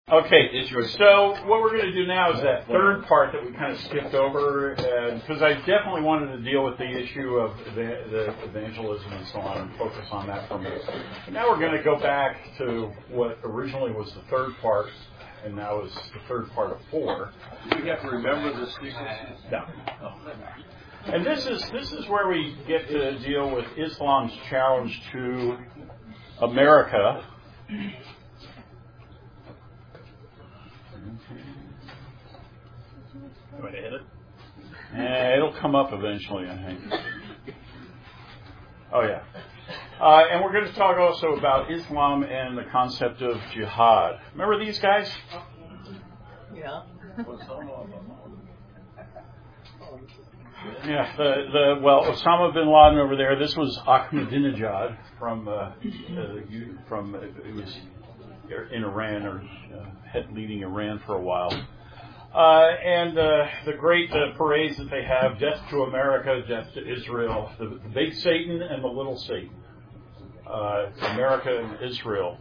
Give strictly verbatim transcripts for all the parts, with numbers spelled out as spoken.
Okay, so what we're going to do now is that third part that we kind of skipped over, because I definitely wanted to deal with the issue of the, the evangelism and so on and focus on that for a minute. But now we're going to go back to what originally was the third part, and now is the third part of four. Do we have to remember the sequence? No. And this is this is where we get to deal with Islam's challenge to America. Going to hit it? Eh, it'll come up eventually, I think. Oh, yeah. Uh, and we're going to talk also about Islam and the concept of jihad. Remember these guys? Yeah. Yeah, the, the well, Osama bin Laden over there, this was Ahmadinejad from, uh, uh, from uh, it was in Iran, or uh, leading Iran for a while. Uh, and uh, the great uh, parades that they have, death to America, death to Israel, the, the big Satan and the little Satan, uh, America and Israel.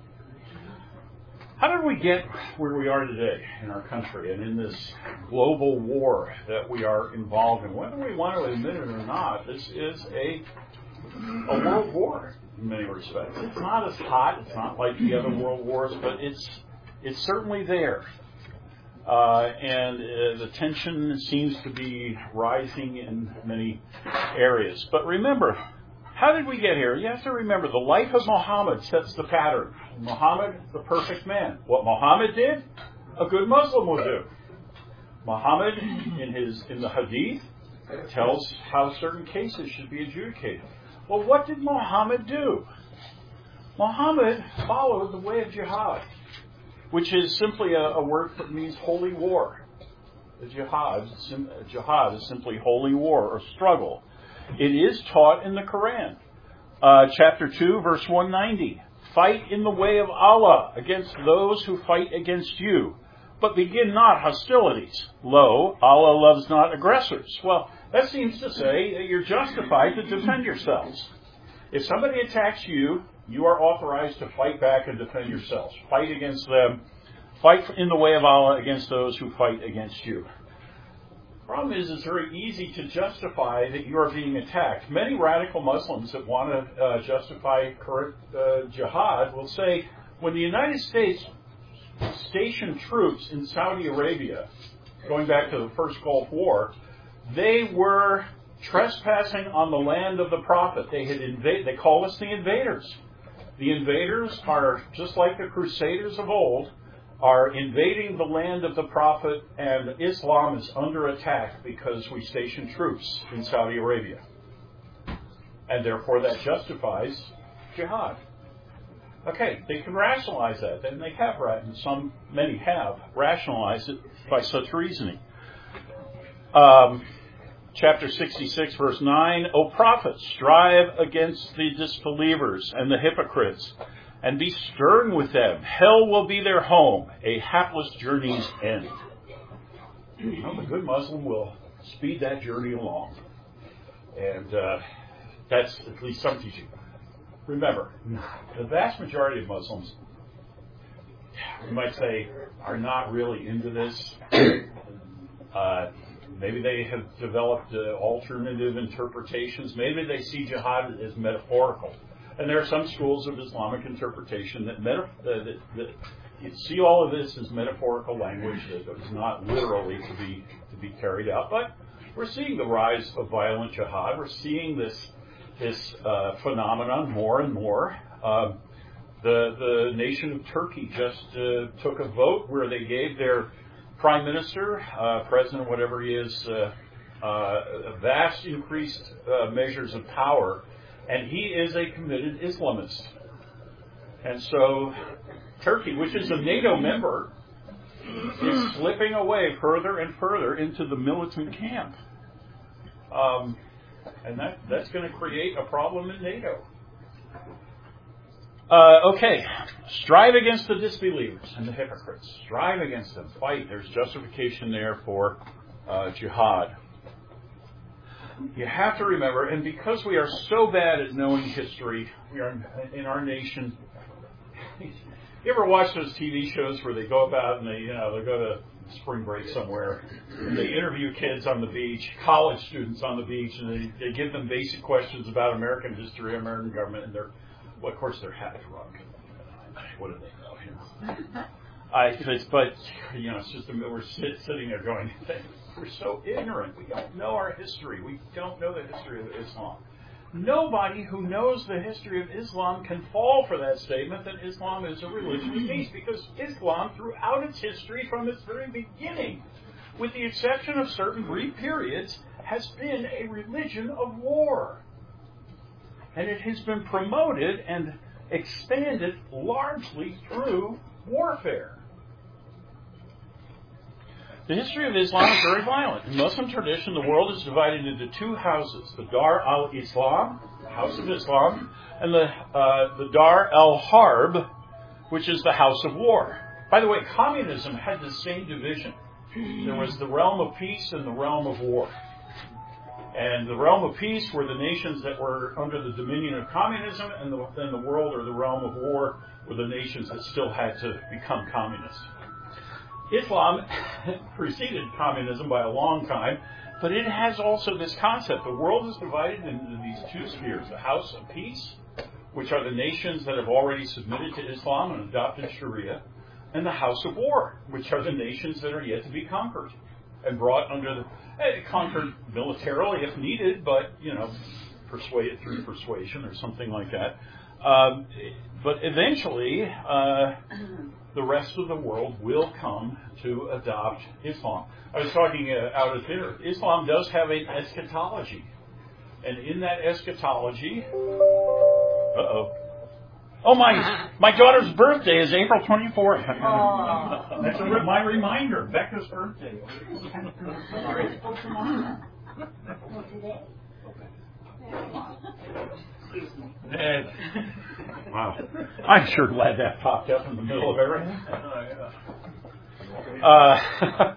How did we get where we are today in our country and in this global war that we are involved in? Whether we want to admit it or not, this is a, a world war in many respects. It's not as hot, it's not like the other world wars, but it's it's certainly there. Uh, and uh, the tension seems to be rising in many areas. But remember, how did we get here? You have to remember, the life of Muhammad sets the pattern. Muhammad, the perfect man. What Muhammad did, a good Muslim will do. Muhammad, in his in the Hadith, tells how certain cases should be adjudicated. Well, what did Muhammad do? Muhammad followed the way of jihad, which is simply a, a word that means holy war. The jihad, sim, jihad is simply holy war or struggle. It is taught in the Quran. Uh, chapter two, verse one ninety. Fight in the way of Allah against those who fight against you, but begin not hostilities. Lo, Allah loves not aggressors. Well, that seems to say that you're justified to defend yourselves. If somebody attacks you, you are authorized to fight back and defend yourselves. Fight against them. Fight in the way of Allah against those who fight against you. The problem is, it's very easy to justify that you are being attacked. Many radical Muslims that want to uh, justify current uh, jihad will say, when the United States stationed troops in Saudi Arabia, going back to the first Gulf War, they were trespassing on the land of the Prophet. They had invaded. They call us the invaders. The invaders are, just like the Crusaders of old, are invading the land of the Prophet, and Islam is under attack because we station troops in Saudi Arabia. And therefore that justifies jihad. Okay, they can rationalize that, and they have, and some, many have, rationalized it by such reasoning. Um, chapter sixty-six, verse nine, O prophets, strive against the disbelievers and the hypocrites, and be stern with them. Hell will be their home, a hapless journey's end. Well, the good Muslim will speed that journey along. And uh, that's at least some teaching. Remember, the vast majority of Muslims, we might say, are not really into this. Uh, maybe they have developed uh, alternative interpretations. Maybe they see jihad as metaphorical. And there are some schools of Islamic interpretation that, meta- uh, that, that you see all of this as metaphorical language that is not literally to be to be carried out. But we're seeing the rise of violent jihad. We're seeing this this uh, phenomenon more and more. Uh, the the nation of Turkey just uh, took a vote where they gave their prime minister, uh, president, whatever he is, uh, uh, vast increased uh, measures of power. And he is a committed Islamist. And so Turkey, which is a NATO member, is slipping away further and further into the militant camp. Um, and that, that's going to create a problem in NATO. Uh, okay, strive against the disbelievers and the hypocrites. Strive against them. Fight. There's justification there for uh, jihad. You have to remember, and because we are so bad at knowing history, we are in our nation, You ever watch those T V shows where they go about and they, you know, they go to spring break somewhere and they interview kids on the beach, college students on the beach, and they, they give them basic questions about American history, American government, and they're, well, of course, they're half drunk. What do they know? You know? I, it's, but, you know, it's just, we're sit, sitting there going, we're so ignorant. We don't know our history. We don't know the history of Islam. Nobody who knows the history of Islam can fall for that statement that Islam is a religion of peace, because Islam, throughout its history, from its very beginning, with the exception of certain brief periods, has been a religion of war. And it has been promoted and expanded largely through warfare. The history of Islam is very violent. In Muslim tradition, the world is divided into two houses: the Dar al-Islam, the House of Islam, and the uh, the Dar al-Harb, which is the House of War. By the way, communism had the same division. There was the realm of peace and the realm of war. And the realm of peace were the nations that were under the dominion of communism, and the, then the world, or the realm of war, were the nations that still had to become communist. Islam preceded communism by a long time, but it has also this concept. The world is divided into these two spheres: the House of Peace, which are the nations that have already submitted to Islam and adopted Sharia, and the House of War, which are the nations that are yet to be conquered and brought under the, eh, conquered militarily if needed, but, you know, persuaded through persuasion or something like that. Um, but eventually, uh, the rest of the world will come to adopt Islam. I was talking uh, out at dinner. Islam does have an eschatology. And in that eschatology... Uh-oh. Oh, my my daughter's birthday is April twenty-fourth. Oh. That's a, my reminder. Becca's birthday. And, wow. I'm sure glad that popped up in the middle of everything. Uh,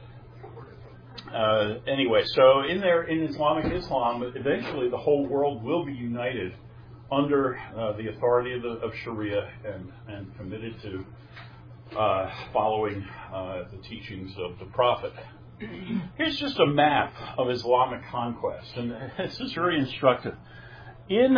uh, anyway, so in there, in Islamic Islam, eventually the whole world will be united under uh, the authority of, the, of Sharia and, and committed to uh, following uh, the teachings of the Prophet. Here's just a map of Islamic conquest, and this is very instructive. In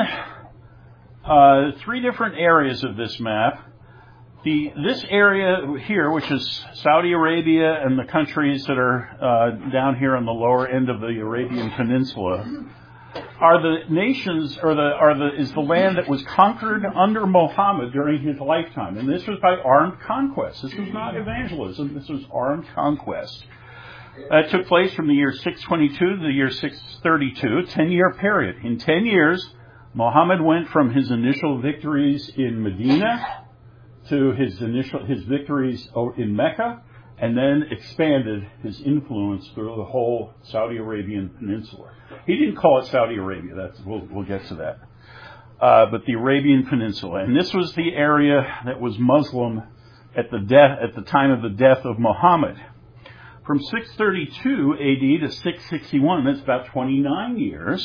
uh, three different areas of this map, the this area here, which is Saudi Arabia and the countries that are uh, down here on the lower end of the Arabian Peninsula, are the nations, or the are the is the land that was conquered under Muhammad during his lifetime, and this was by armed conquest. This was not evangelism. This was armed conquest. That took place from the year six twenty-two to the year six thirty-two, a ten-year period. In ten years, Muhammad went from his initial victories in Medina to his initial his victories in Mecca, and then expanded his influence through the whole Saudi Arabian Peninsula. He didn't call it Saudi Arabia. That's we'll, we'll get to that. Uh, but the Arabian Peninsula, and this was the area that was Muslim at the death at the time of the death of Muhammad. From six thirty-two A D to six sixty-one, that's about twenty-nine years,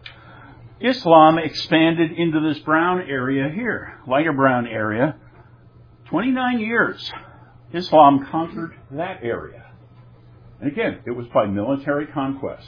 Islam expanded into this brown area here, lighter brown area. twenty-nine years, Islam conquered that area. And again, it was by military conquest.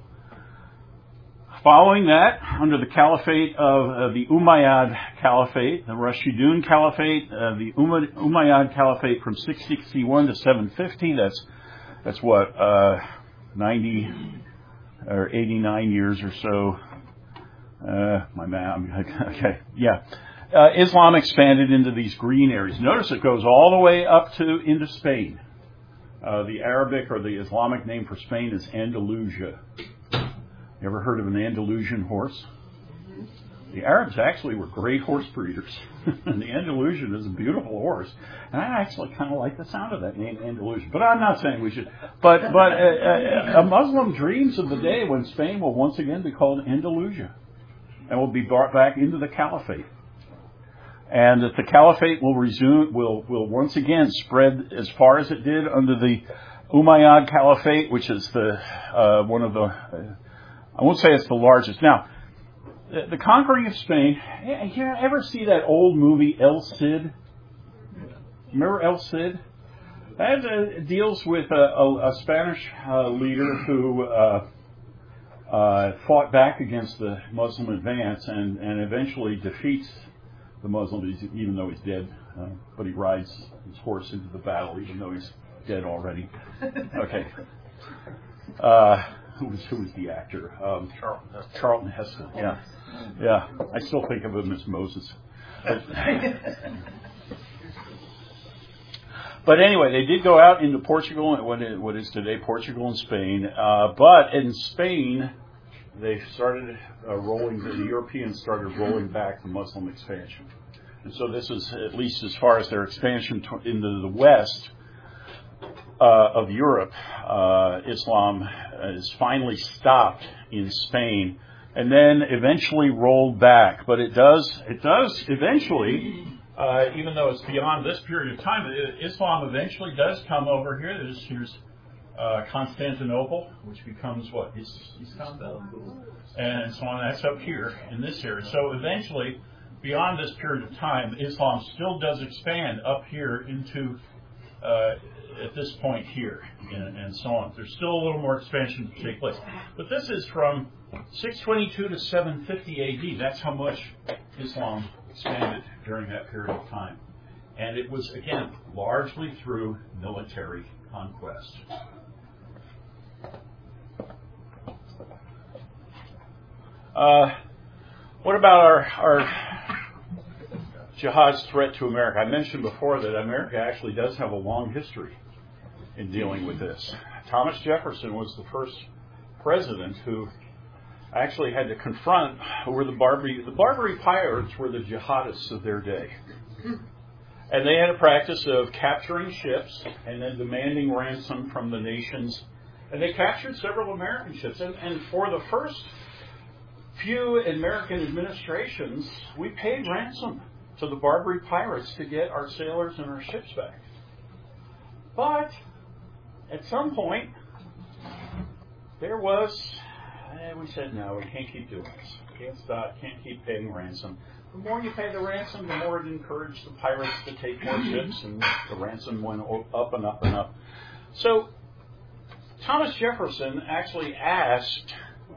Following that, under the caliphate of uh, the Umayyad Caliphate, the Rashidun Caliphate, uh, the Umayyad Caliphate from six sixty-one to seven fifty, that's That's what, uh, ninety or eighty-nine years or so. Uh, my math, okay, yeah. Uh, Islam expanded into these green areas. Notice it goes all the way up to into Spain. Uh, the Arabic or the Islamic name for Spain is Andalusia. You ever heard of an Andalusian horse? The Arabs actually were great horse breeders. And the Andalusian is a beautiful horse. And I actually kind of like the sound of that name, Andalusian. But I'm not saying we should. But but uh, a Muslim dreams of the day when Spain will once again be called Andalusia. And will be brought back into the caliphate. And that the caliphate will resume, will, will once again spread as far as it did under the Umayyad Caliphate, which is the uh, one of the, uh, I won't say it's the largest. Now, the conquering of Spain, you ever see that old movie El Cid? remember El Cid? That uh, deals with a, a, a Spanish uh, leader who uh, uh, fought back against the Muslim advance and, and eventually defeats the Muslims, even though he's dead. Uh, but he rides his horse into the battle, even though he's dead already. Okay. Uh, who was who was the actor? Um, Charlton Heston. Charlton Heston. Yeah, yeah. I still think of him as Moses. But, but anyway, they did go out into Portugal, what is, what is today Portugal and Spain. Uh, but in Spain, they started uh, rolling. The Europeans started rolling back the Muslim expansion, and so this is at least as far as their expansion to, into the west. Uh, of Europe, uh, Islam is finally stopped in Spain, and then eventually rolled back. But it does, it does eventually, uh, even though it's beyond this period of time, Islam eventually does come over here. There's here's uh, Constantinople, which becomes what? Istanbul, and so on. That's up here in this area. So eventually, beyond this period of time, Islam still does expand up here into. Uh, at this point here, and, and so on. There's still a little more expansion to take place. But this is from six twenty-two to seven fifty A D. That's how much Islam expanded during that period of time. And it was, again, largely through military conquest. Uh, what about our, our jihad's threat to America? I mentioned before that America actually does have a long history in dealing with this. Thomas Jefferson was the first president who actually had to confront who were the Barbary the Barbary pirates were the jihadists of their day. And they had a practice of capturing ships and then demanding ransom from the nations. And they captured several American ships. And, and for the first few American administrations, we paid ransom to the Barbary pirates to get our sailors and our ships back. But at some point, there was, eh, we said, no, we can't keep doing this. Can't stop, can't keep paying ransom. The more you pay the ransom, the more it encouraged the pirates to take more ships, and the ransom went up and up and up. So Thomas Jefferson actually asked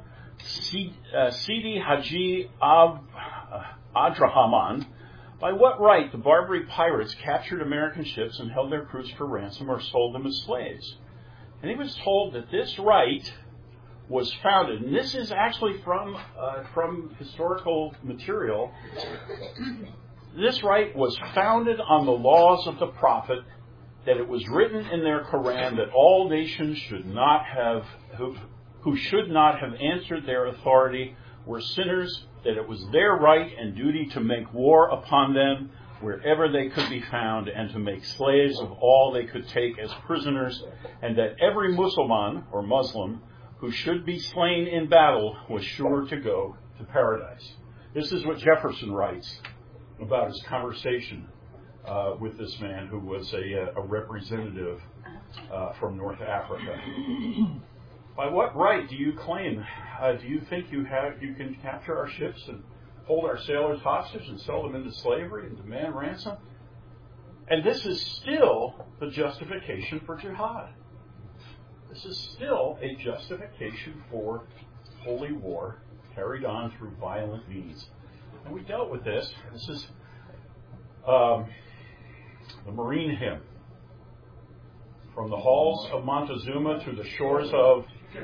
Sidi Haji Ab, uh, Abdrahman, by what right the Barbary pirates captured American ships and held their crews for ransom or sold them as slaves. And he was told that this right was founded, and this is actually from uh, from historical material. This right was founded on the laws of the prophet, that it was written in their Quran that all nations should not have, who, who should not have answered their authority were sinners, that it was their right and duty to make war upon them wherever they could be found, and to make slaves of all they could take as prisoners, and that every Mussulman or Muslim who should be slain in battle was sure to go to paradise. This is what Jefferson writes about his conversation uh, with this man who was a, a representative uh, from North Africa. By what right do you claim, uh, do you think you have you can capture our ships and hold our sailors hostage and sell them into slavery and demand ransom? And this is still the justification for jihad. This is still a justification for holy war carried on through violent means. And we dealt with this. This is um, the Marine hymn. From the halls of Montezuma to the shores of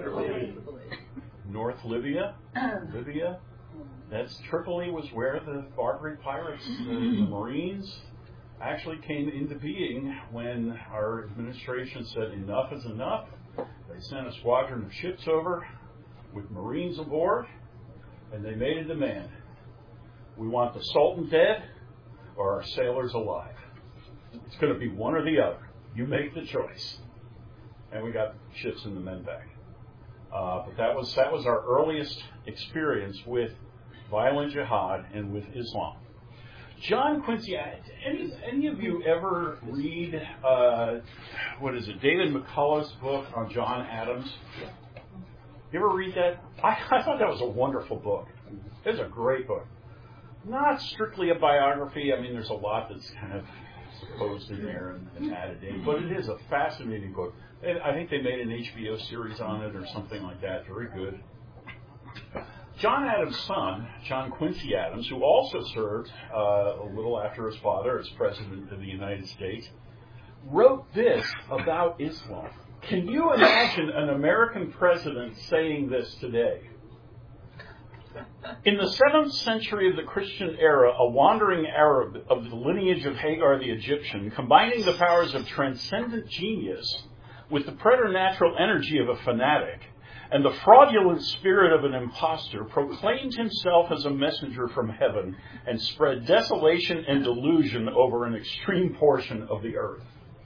North Libya, Libya. That's Tripoli was where the Barbary pirates, the, the Marines, actually came into being when our administration said enough is enough. They sent a squadron of ships over with Marines aboard, and they made a demand. We want the Sultan dead or our sailors alive. It's going to be one or the other. You make the choice. And we got ships and the men back. Uh, but that was that was our earliest experience with violent jihad and with Islam. John Quincy, any any of you ever read uh, what is it, David McCullough's book on John Adams? You ever read that? I, I thought that was a wonderful book. It's a great book. Not strictly a biography. I mean, there's a lot that's kind of posed in there and, and added in. But it is a fascinating book. And I think they made an H B O series on it or something like that. Very good. John Adams' son, John Quincy Adams, who also served uh, a little after his father as President of the United States, wrote this about Islam. Can you imagine an American president saying this today? In the seventh century of the Christian era, a wandering Arab of the lineage of Hagar the Egyptian, combining the powers of transcendent genius with the preternatural energy of a fanatic and the fraudulent spirit of an impostor, proclaimed himself as a messenger from heaven and spread desolation and delusion over an extreme portion of the earth.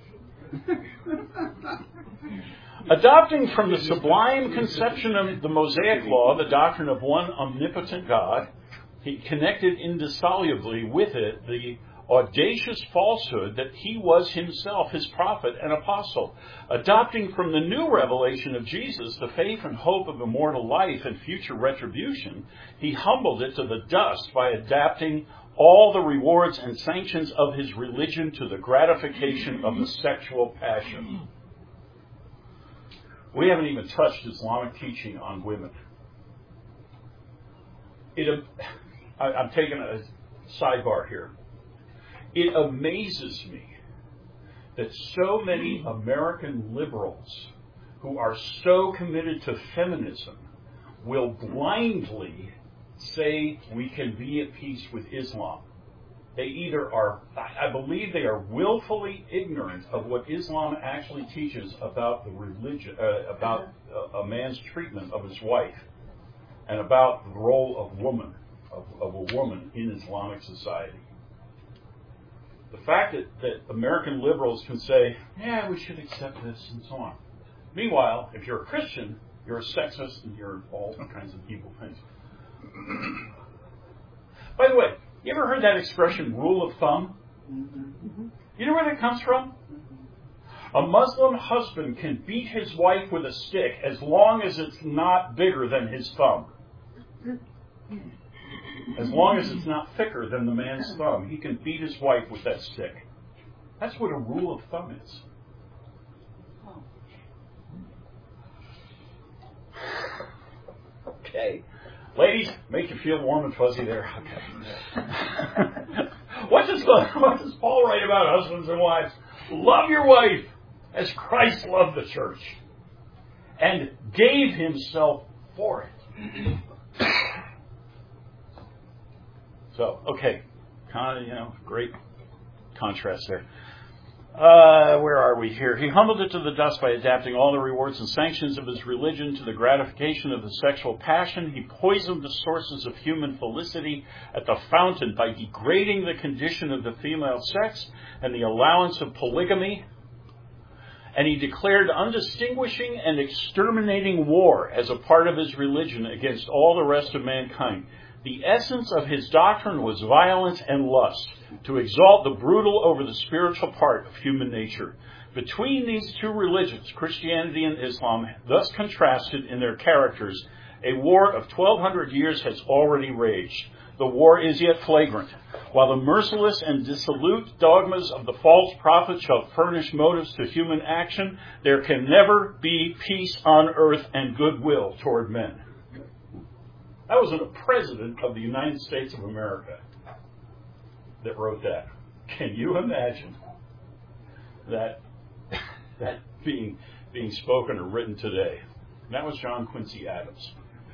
Adopting from the sublime conception of the Mosaic Law the doctrine of one omnipotent God, he connected indissolubly with it the audacious falsehood that he was himself his prophet and apostle. Adopting from the new revelation of Jesus the faith and hope of immortal life and future retribution, he humbled it to the dust by adapting all the rewards and sanctions of his religion to the gratification of the sexual passion. We haven't even touched Islamic teaching on women. It, I, I'm taking a sidebar here. It amazes me that so many American liberals who are so committed to feminism will blindly say we can be at peace with Islam. They either are, I believe they are willfully ignorant of what Islam actually teaches about the religion, uh, about a, a man's treatment of his wife, and about the role of woman, of, of a woman in Islamic society. The fact that, that American liberals can say, yeah, we should accept this and so on. Meanwhile, if you're a Christian, you're a sexist and you're all kinds of evil things. By the way, you ever heard that expression, rule of thumb? Mm-hmm. You know where that comes from? A Muslim husband can beat his wife with a stick as long as it's not bigger than his thumb. As long as it's not thicker than the man's thumb, he can beat his wife with that stick. That's what a rule of thumb is. Okay. Ladies, make you feel warm and fuzzy there. Okay. what, does, what does Paul write about husbands and wives? Love your wife as Christ loved the church and gave himself for it. So, okay. Kind of, you know, great contrast there. Uh, where are we here? He humbled it to the dust by adapting all the rewards and sanctions of his religion to the gratification of the sexual passion. He poisoned the sources of human felicity at the fountain by degrading the condition of the female sex and the allowance of polygamy. And he declared undistinguishing and exterminating war as a part of his religion against all the rest of mankind. The essence of his doctrine was violence and lust, to exalt the brutal over the spiritual part of human nature. Between these two religions, Christianity and Islam, thus contrasted in their characters, a war of twelve hundred years has already raged. The war is yet flagrant. While the merciless and dissolute dogmas of the false prophet shall furnish motives to human action, there can never be peace on earth and goodwill toward men. That was a president of the United States of America that wrote that. Can you imagine that that being being spoken or written today? And that was John Quincy Adams.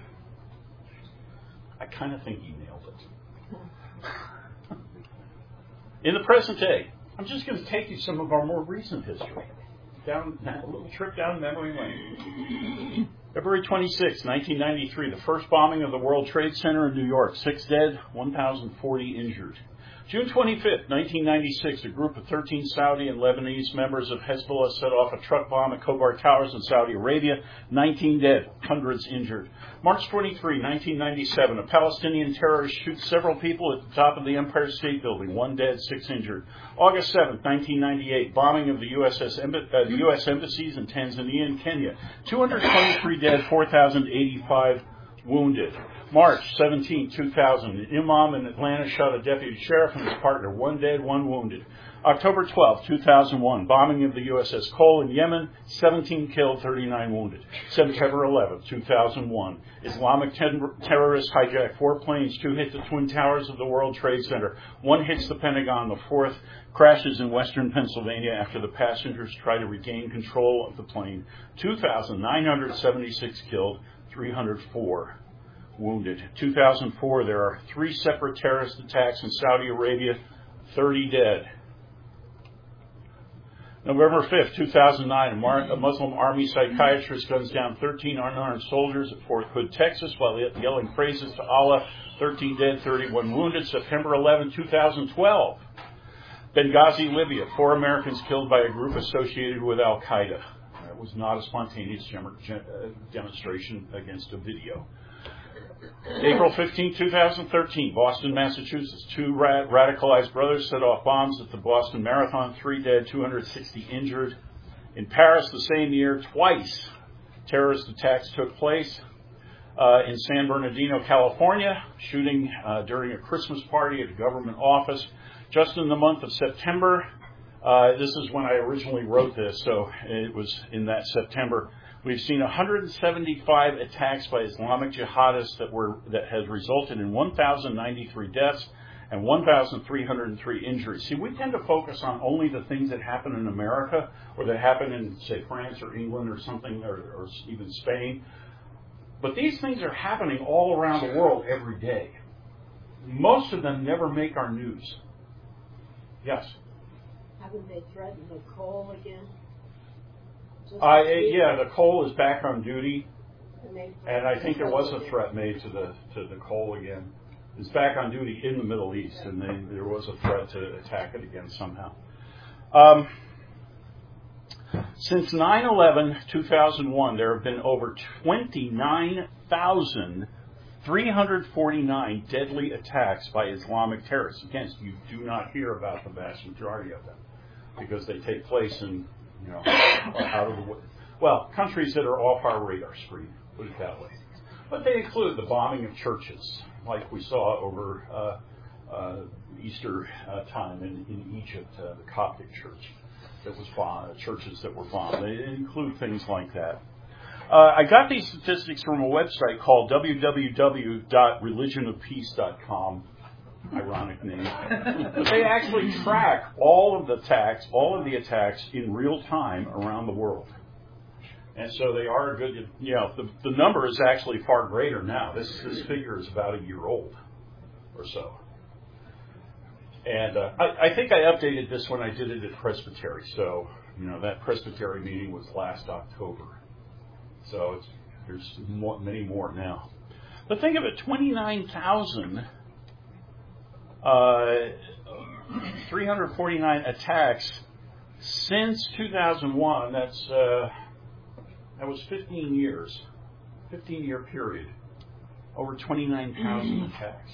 I kind of think he nailed it. In the present day, I'm just going to take you some of our more recent history. Down a little trip down memory lane. February twenty-sixth, nineteen ninety-three, the first bombing of the World Trade Center in New York. Six dead, one thousand forty injured. June twenty-fifth, nineteen ninety-six, a group of thirteen Saudi and Lebanese members of Hezbollah set off a truck bomb at Khobar Towers in Saudi Arabia. nineteen dead, hundreds injured. March twenty-third, nineteen ninety-seven, a Palestinian terrorist shoots several people at the top of the Empire State Building. One dead, six injured. August seventh, nineteen ninety-eight, bombing of the U S S Emb- uh, the U S embassies in Tanzania and Kenya. two hundred twenty-three dead, four thousand eighty-five wounded. March seventeenth, two thousand, an imam in Atlanta shot a deputy sheriff and his partner. One dead, one wounded. October twelfth, two thousand one, bombing of the U S S Cole in Yemen, seventeen killed, thirty-nine wounded. September eleventh, two thousand one, Islamic ter- terrorists hijacked four planes. Two hit the Twin Towers of the World Trade Center. One hits the Pentagon. The fourth crashes in western Pennsylvania after the passengers try to regain control of the plane. two thousand nine hundred seventy-six killed, three hundred four wounded. two thousand four, there are three separate terrorist attacks in Saudi Arabia, thirty dead. November fifth, two thousand nine, a Muslim army psychiatrist guns down thirteen unarmed soldiers at Fort Hood, Texas, while yelling praises to Allah. thirteen dead, thirty-one wounded. September eleventh, two thousand twelve, Benghazi, Libya. Four Americans killed by a group associated with Al-Qaeda. That was not a spontaneous demonstration against a video. April fifteenth, two thousand thirteen, Boston, Massachusetts. Two ra- radicalized brothers set off bombs at the Boston Marathon. Three dead, two hundred sixty injured. In Paris the same year, twice terrorist attacks took place. Uh, in San Bernardino, California, shooting uh, during a Christmas party at a government office. Just in the month of September, uh, this is when I originally wrote this, so it was in that September. We've seen one hundred seventy-five attacks by Islamic jihadists that were that has resulted in one thousand ninety-three deaths and one thousand three hundred three injuries. See, we tend to focus on only the things that happen in America or that happen in, say, France or England or something, or, or even Spain. But these things are happening all around the world every day. Most of them never make our news. Yes? Haven't they threatened the coal again? Uh, yeah, the Cole is back on duty, And, they and I think there was a threat made to the to the Cole again. It's back on duty in the Middle East, and they, there was a threat to attack it again somehow. Um, since nine eleven, two thousand one, there have been over twenty-nine thousand three hundred forty-nine deadly attacks by Islamic terrorists. Again, you do not hear about the vast majority of them because they take place in, you know, out of the way. Well, countries that are off our radar screen, put it that way. But they include the bombing of churches, like we saw over uh, uh, Easter uh, time in, in Egypt, uh, the Coptic church that was bombed, churches that were bombed. They include things like that. Uh, I got these statistics from a website called w w w dot religion of peace dot com. Ironic name. But they actually track all of the attacks, all of the attacks in real time around the world. And so they are a good, you know, the, the number is actually far greater now. This this figure is about a year old or so. And uh, I, I think I updated this when I did it at Presbytery. So, you know, that Presbytery meeting was last October. So it's, there's more, many more now. But think of it, twenty-nine thousand Uh, three hundred forty-nine attacks since two thousand one. That's uh, that was fifteen years, fifteen year period. Over twenty-nine thousand attacks.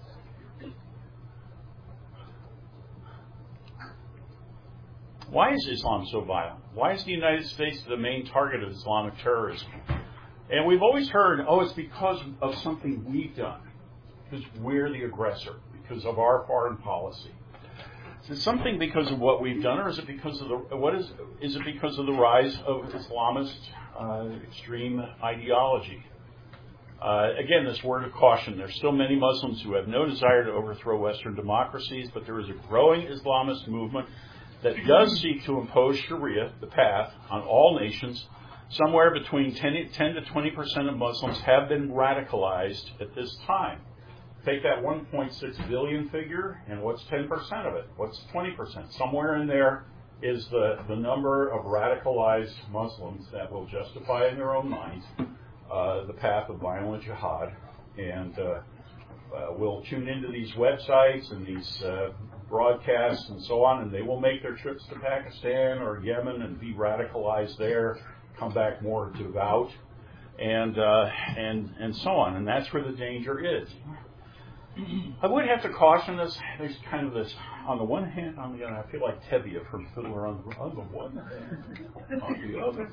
Why is Islam so violent? Why is the United States the main target of Islamic terrorism? And we've always heard, oh, it's because of something we've done, because we're the aggressor, because of our foreign policy. Is it something because of what we've done, or is it because of the what is is it because of the rise of Islamist uh, extreme ideology? Uh, again, this word of caution. There's still many Muslims who have no desire to overthrow Western democracies, but there is a growing Islamist movement that does seek to impose Sharia, the path, on all nations. Somewhere between ten to twenty percent of Muslims have been radicalized at this time. Take that one point six billion figure, and what's ten percent of it? What's twenty percent? Somewhere in there is the, the number of radicalized Muslims that will justify in their own minds uh, the path of violent jihad, and uh, uh, will tune into these websites and these uh, broadcasts and so on, and they will make their trips to Pakistan or Yemen and be radicalized there, come back more devout, and uh, and and so on. And that's where the danger is. I would have to caution this. There's kind of this, on the one hand, on the other, I feel like Tevye from Fiddler on the, on the one hand, on the other.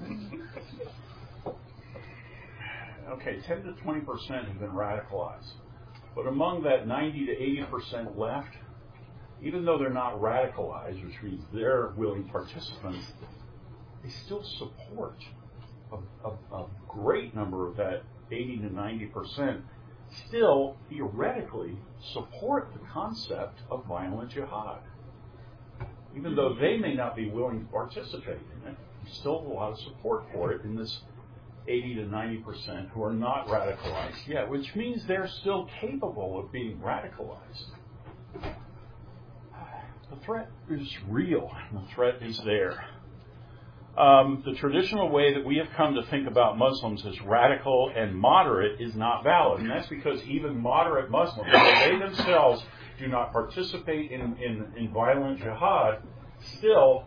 Okay, ten to twenty percent have been radicalized. But among that ninety to eighty percent left, even though they're not radicalized, which means they're willing participants, they still support a, a, a great number of that eighty to ninety percent still theoretically support the concept of violent jihad. Even though they may not be willing to participate in it, there's still a lot of support for it in this eighty to ninety percent who are not radicalized yet, which means they're still capable of being radicalized. The threat is real, and the threat is there. Um, the traditional way that we have come to think about Muslims as radical and moderate is not valid, and that's because even moderate Muslims, though they themselves do not participate in, in, in violent jihad, still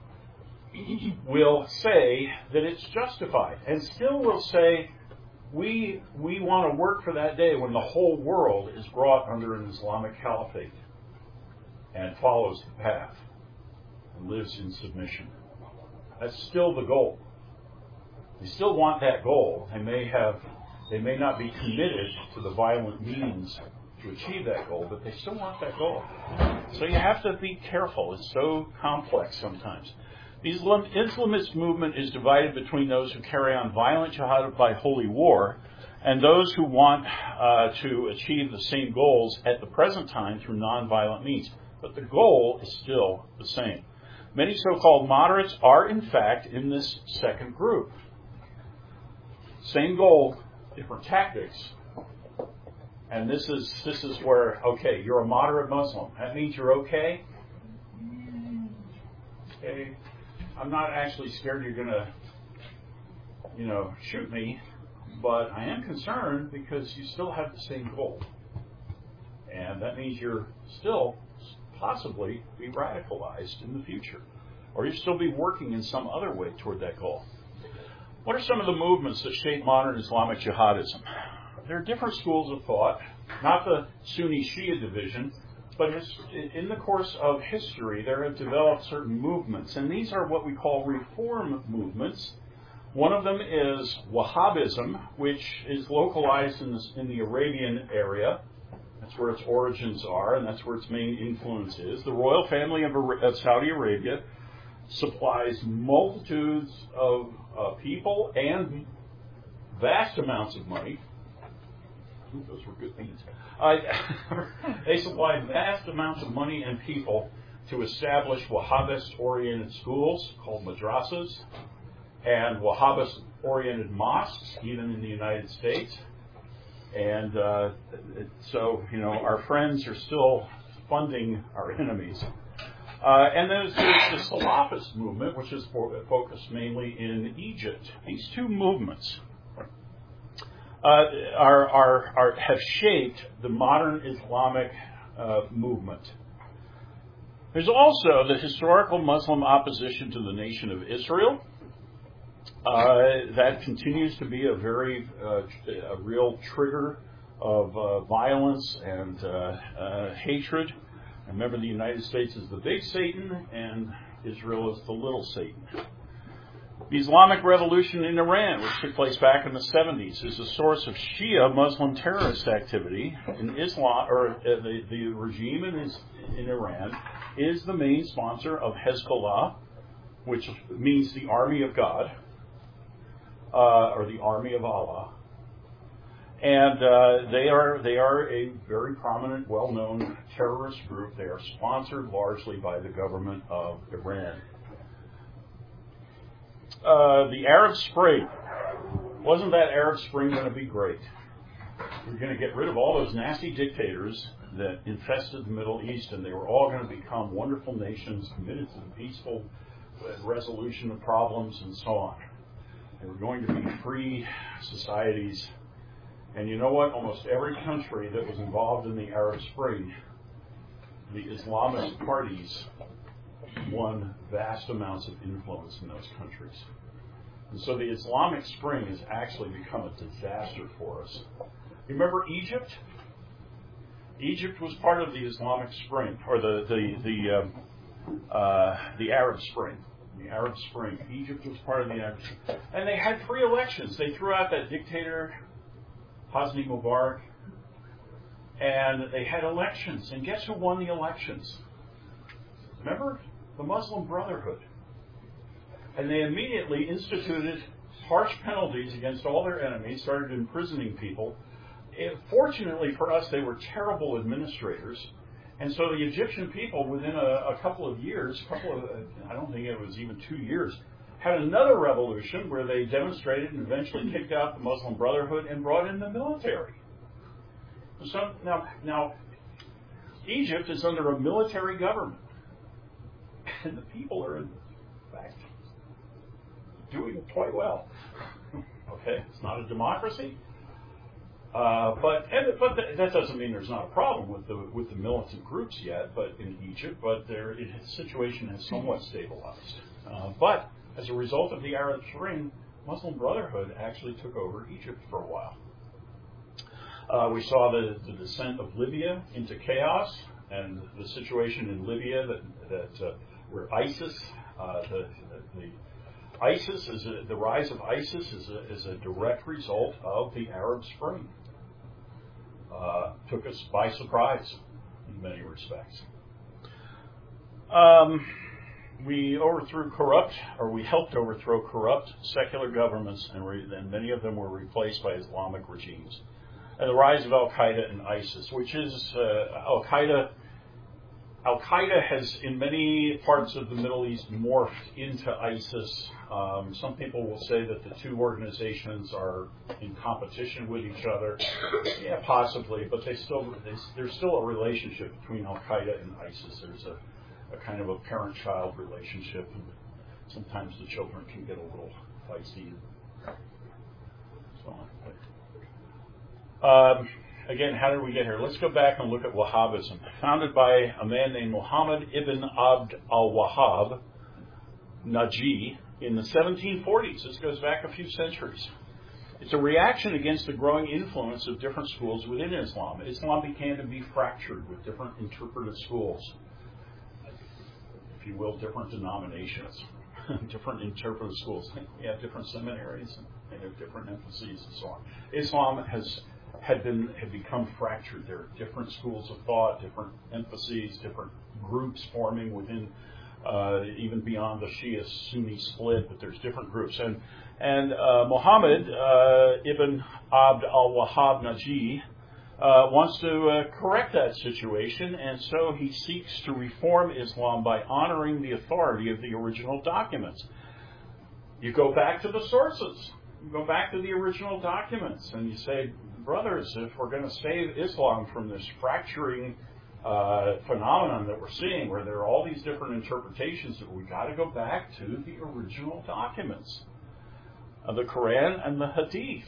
will say that it's justified, and still will say we we want to work for that day when the whole world is brought under an Islamic caliphate and follows the path and lives in submission. That's still the goal. They still want that goal. They may have, they may not be committed to the violent means to achieve that goal, but they still want that goal. So you have to be careful. It's so complex sometimes. The Islam, Islamist movement is divided between those who carry on violent jihad by holy war and those who want uh, to achieve the same goals at the present time through nonviolent means. But the goal is still the same. Many so-called moderates are, in fact, in this second group. Same goal, different tactics. And this is this is where, okay, you're a moderate Muslim. That means you're okay? Okay. I'm not actually scared you're going to, you know, shoot me, but I am concerned because you still have the same goal. And that means you're still possibly be radicalized in the future, or you still be working in some other way toward that goal. What are some of the movements that shape modern Islamic jihadism? There are different schools of thought, not the Sunni Shia division, but in the course of history there have developed certain movements, and these are what we call reform movements. One of them is Wahhabism, which is localized in the, in the Arabian area. That's where its origins are, and that's where its main influence is. The royal family of, of Saudi Arabia supplies multitudes of uh, people and vast amounts of money. Ooh, those were good things. Uh, they supply vast amounts of money and people to establish Wahhabist-oriented schools called madrasas and Wahhabist-oriented mosques, even in the United States. And uh, so, you know, our friends are still funding our enemies. Uh, and there's, there's the Salafist movement, which is for, focused mainly in Egypt. These two movements uh, are, are, are, have shaped the modern Islamic uh, movement. There's also the historical Muslim opposition to the nation of Israel. Uh, that continues to be a very uh, a real trigger of uh, violence and uh, uh, hatred. Remember, the United States is the big Satan and Israel is the little Satan. The Islamic Revolution in Iran, which took place back in the seventies, is a source of Shia Muslim terrorist activity. In Islam, or uh, the, the regime in, in Iran is the main sponsor of Hezbollah, which means the army of God. Uh, or the army of Allah, and uh, they are they are a very prominent, well-known terrorist group. They are sponsored largely by the government of Iran. Uh, the Arab Spring, wasn't that Arab Spring going to be great? We're going to get rid of all those nasty dictators that infested the Middle East, and they were all going to become wonderful nations committed to the peaceful resolution of problems and so on. They were going to be free societies. And you know what? Almost every country that was involved in the Arab Spring, the Islamist parties won vast amounts of influence in those countries. And so the Islamic Spring has actually become a disaster for us. You remember Egypt? Egypt was part of the Islamic Spring, or the the the, uh, uh, the Arab Spring. The Arab Spring. Egypt was part of the Arab Spring. And they had free elections. They threw out that dictator, Hosni Mubarak, and they had elections. And guess who won the elections? Remember? The Muslim Brotherhood. And they immediately instituted harsh penalties against all their enemies, started imprisoning people. It, fortunately for us, they were terrible administrators. And so the Egyptian people, within a, a couple of years, couple of, I don't think it was even two years, had another revolution where they demonstrated and eventually kicked out the Muslim Brotherhood and brought in the military. So now, now, Egypt is under a military government, and the people are, in fact, doing quite well. Okay, it's not a democracy, uh, but and, but th- that doesn't mean there's not a problem with the with the militant groups yet. But in Egypt, but their situation has somewhat stabilized. Uh, but as a result of the Arab Spring, Muslim Brotherhood actually took over Egypt for a while. Uh, we saw the, the descent of Libya into chaos, and the situation in Libya that that uh, where ISIS, uh, the, the ISIS is a, the rise of ISIS is a, is a direct result of the Arab Spring. Uh, took us by surprise in many respects. Um, we overthrew corrupt, or we helped overthrow corrupt secular governments, and, re, and many of them were replaced by Islamic regimes. And the rise of Al Qaeda and ISIS, which is uh, Al Qaeda. Al Qaeda has, in many parts of the Middle East, morphed into ISIS. Um, some people will say that the two organizations are in competition with each other. Yeah, possibly, but they still they, there's still a relationship between Al Qaeda and ISIS. There's a, a kind of a parent-child relationship, and sometimes the children can get a little feisty and so on. Um, Again, how did we get here? Let's go back and look at Wahhabism. Founded by a man named Muhammad ibn Abd al-Wahhab, Najee, in the seventeen forties. This goes back a few centuries. It's a reaction against the growing influence of different schools within Islam. Islam began to be fractured with different interpretive schools, if you will, different denominations, different interpretive schools. We have different seminaries, and they have different emphases and so on. Islam has had been had become fractured. There are different schools of thought, different emphases, different groups forming within, uh, even beyond the Shia-Sunni split, but there's different groups. And and uh, Muhammad uh, ibn Abd al-Wahhab Najee uh, wants to uh, correct that situation, and so he seeks to reform Islam by honoring the authority of the original documents. You go back to the sources. You go back to the original documents, and you say, brothers, if we're going to save Islam from this fracturing uh, phenomenon that we're seeing, where there are all these different interpretations, that we got to go back to the original documents of the Quran and the Hadith.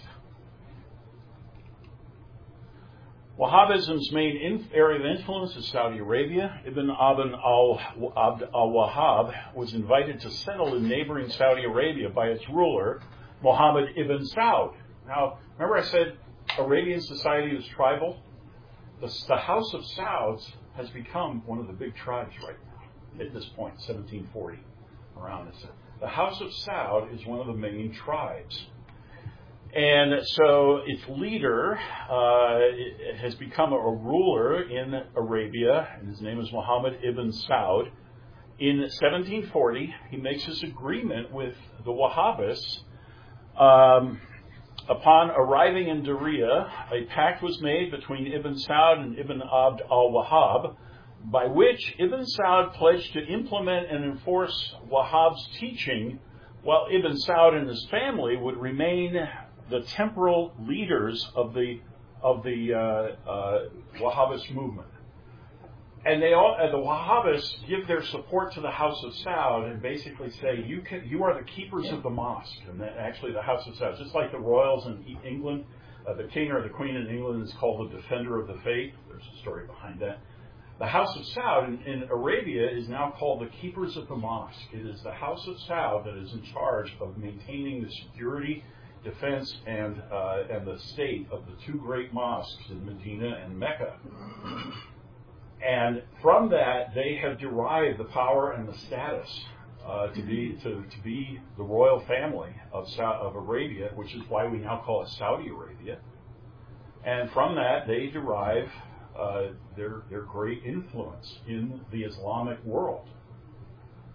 Wahhabism's main in- area of influence is Saudi Arabia. Ibn Abd al-Wahhab was invited to settle in neighboring Saudi Arabia by its ruler, Muhammad ibn Saud. Now, remember I said Arabian society is tribal? The, the House of Sauds has become one of the big tribes right now, at this point, seventeen forty, around this. The House of Saud is one of the main tribes. And so its leader uh, has become a, a ruler in Arabia, and his name is Muhammad ibn Saud. In seventeen forty, he makes his agreement with the Wahhabists. Um, upon arriving in Diriyah, a pact was made between Ibn Saud and Ibn Abd al-Wahhab, by which Ibn Saud pledged to implement and enforce Wahhab's teaching, while Ibn Saud and his family would remain the temporal leaders of the of the uh, uh, Wahhabist movement. And they all, uh, the Wahhabists give their support to the House of Saud and basically say, you can, you are the keepers of the mosque. And that actually the House of Saud, just like the royals in England, uh, the king or the queen in England is called the defender of the faith. There's a story behind that. The House of Saud in, in Arabia is now called the keepers of the mosque. It is the House of Saud that is in charge of maintaining the security, defense, and uh, and the state of the two great mosques in Medina and Mecca. And from that, they have derived the power and the status uh, to be to, to be the royal family of Sa- of Arabia, which is why we now call it Saudi Arabia. And from that, they derive uh, their their great influence in the Islamic world.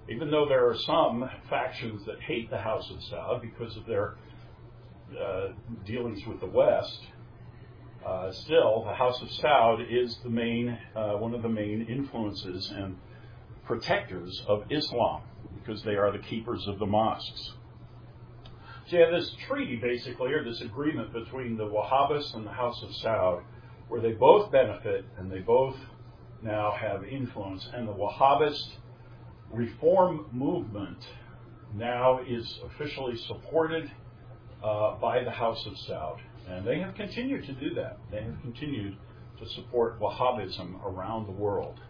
Even though there are some factions that hate the House of Saud because of their uh, dealings with the West, uh, still the House of Saud is the main, uh, one of the main influences and protectors of Islam because they are the keepers of the mosques. So you have this treaty, basically, or this agreement between the Wahhabists and the House of Saud, where they both benefit and they both now have influence. And the Wahhabist reform movement now is officially supported uh, by the House of Saud. And they have continued to do that. They have continued to support Wahhabism around the world.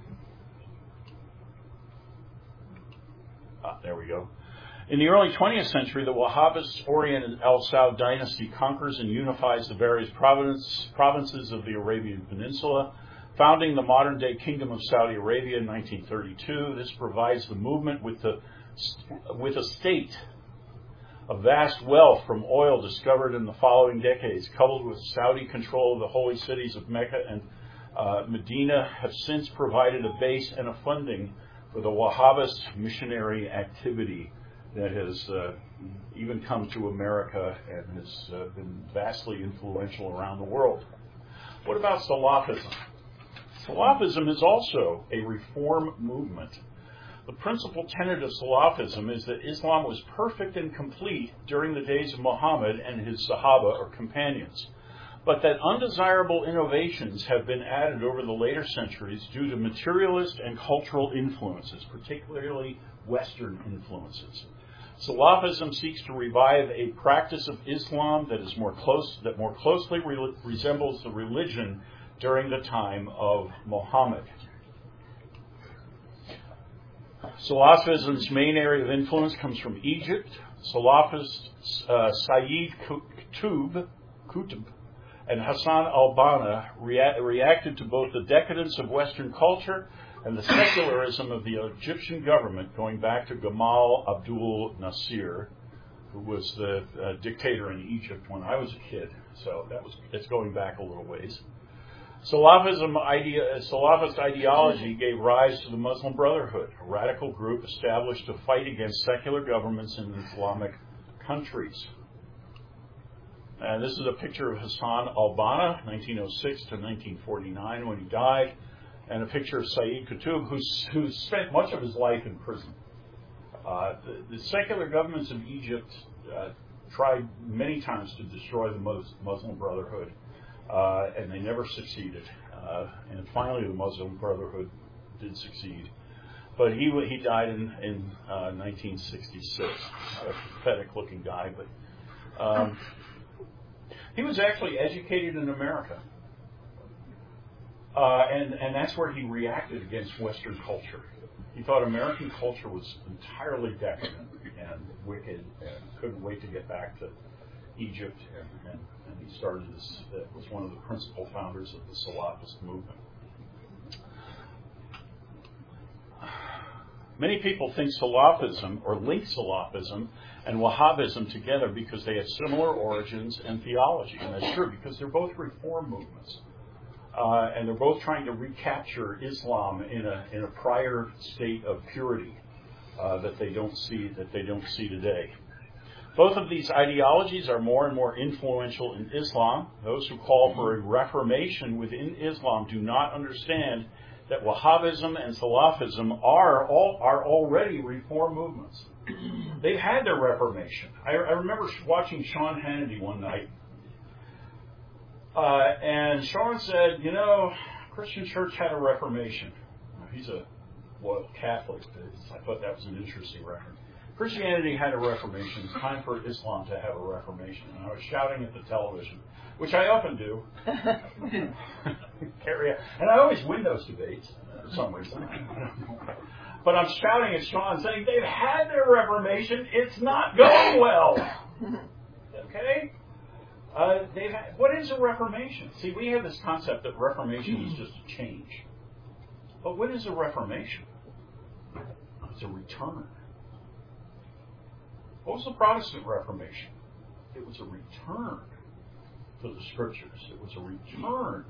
Ah, there we go. In the early twentieth century, the Wahhabist-oriented Al Saud dynasty conquers and unifies the various province, provinces of the Arabian Peninsula, founding the modern-day Kingdom of Saudi Arabia in nineteen thirty-two. This provides the movement with, the, with a state of vast wealth from oil discovered in the following decades, coupled with Saudi control of the holy cities of Mecca and uh, Medina, have since provided a base and a funding for the Wahhabist missionary activity that has uh, even come to America and has uh, been vastly influential around the world. What about Salafism? Salafism is also a reform movement. The principal tenet of Salafism is that Islam was perfect and complete during the days of Muhammad and his Sahaba or companions, but that undesirable innovations have been added over the later centuries due to materialist and cultural influences, particularly Western influences. Salafism seeks to revive a practice of Islam that is more close, that more closely re- resembles the religion during the time of Muhammad. Salafism's main area of influence comes from Egypt. Salafist uh, Sayyid Qutb, Qutb and Hassan al-Banna rea- reacted to both the decadence of Western culture and the secularism of the Egyptian government, going back to Gamal Abdul Nasser, who was the uh, dictator in Egypt when I was a kid. So that was it's going back a little ways. Salafism idea, Salafist ideology gave rise to the Muslim Brotherhood, a radical group established to fight against secular governments in Islamic countries. And this is a picture of Hassan al-Banna, nineteen oh six to nineteen forty-nine, when he died, and a picture of Sayyid Qutb, who's, who spent much of his life in prison. Uh, the, the secular governments of Egypt uh, tried many times to destroy the Muslim Brotherhood, uh, and they never succeeded. Uh, and finally, the Muslim Brotherhood did succeed. But he he died in, in uh, nineteen sixty-six. A pathetic-looking guy, but um, he was actually educated in America. Uh, and, and that's where he reacted against Western culture. He thought American culture was entirely decadent and wicked and couldn't wait to get back to Egypt. And, and, and he started this, uh, was one of the principal founders of the Salafist movement. Many people think Salafism, or link Salafism and Wahhabism together because they have similar origins and theology. And that's true, because they're both reform movements. Uh, and they're both trying to recapture Islam in a in a prior state of purity uh, that they don't see that they don't see today. Both of these ideologies are more and more influential in Islam. Those who call for a reformation within Islam do not understand that Wahhabism and Salafism are all are already reform movements. They've had their reformation. I, I remember watching Sean Hannity one night. Uh, and Sean said, you know, Christian Church had a Reformation. He's a loyal Catholic. I thought that was an interesting reference. Christianity had a Reformation. It's time for Islam to have a Reformation. And I was shouting at the television, which I often do. Carry out. And I always win those debates for some reason. But I'm shouting at Sean saying, they've had their Reformation. It's not going well. Okay? Uh, they've had, what is a reformation? See, we have this concept that reformation is just a change. But what is a reformation? It's a return. What was the Protestant Reformation? It was a return to the Scriptures. It was a return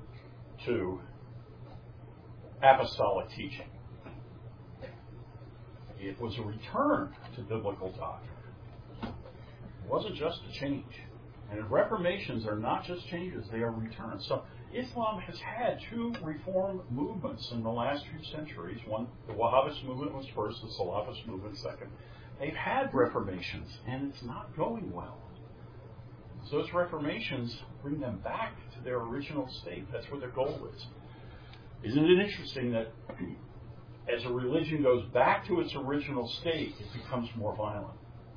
to apostolic teaching. it was a return to biblical doctrine. It wasn't just a change. And reformations are not just changes, they are returns. So Islam has had two reform movements in the last few centuries. One, the Wahhabist movement was first, the Salafist movement second. They've had reformations, and it's not going well. So those reformations bring them back to their original state. That's what their goal is. Isn't it interesting that as a religion goes back to its original state, it becomes more violent?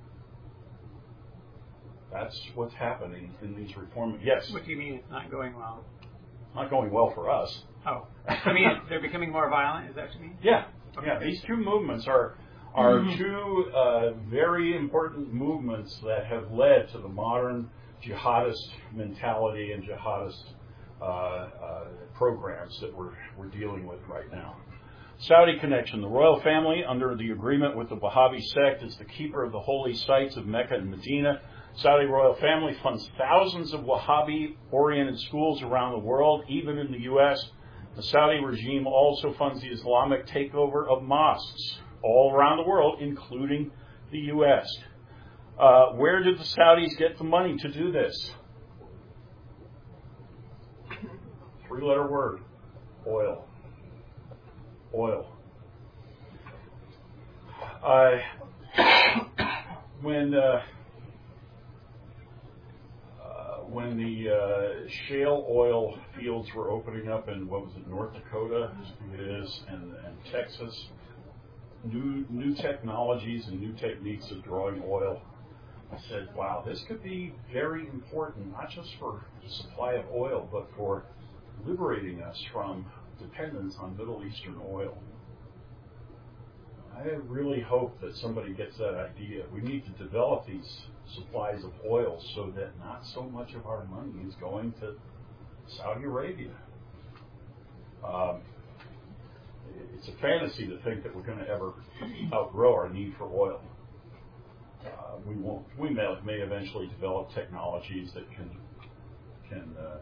That's what's happening in these reform. Yes. What do you mean it's not going well? Not going well for us. Oh, I mean they're becoming more violent. Is that what you mean? Yeah. Okay. Yeah. These two movements are are Mm-hmm. two uh, very important movements that have led to the modern jihadist mentality and jihadist uh, uh, programs that we're we're dealing with right now. Saudi connection. The royal family, under the agreement with the Wahhabi sect, is the keeper of the holy sites of Mecca and Medina. Saudi royal family funds thousands of Wahhabi-oriented schools around the world, even in the U S. The Saudi regime also funds the Islamic takeover of mosques all around the world, including the U S. Uh, where did the Saudis get the money to do this? Three-letter word. Oil. Oil. Uh, when uh, uh, when the uh, shale oil fields were opening up in, what was it, North Dakota, I think it is, and, and Texas, new new technologies and new techniques of drawing oil, I said, wow, this could be very important, not just for the supply of oil, but for liberating us from dependence on Middle Eastern oil. I really hope that somebody gets that idea. We need to develop these supplies of oil so that not so much of our money is going to Saudi Arabia. Um, it's a fantasy to think that we're going to ever outgrow our need for oil. Uh, we won't. We may, may eventually develop technologies that can can uh,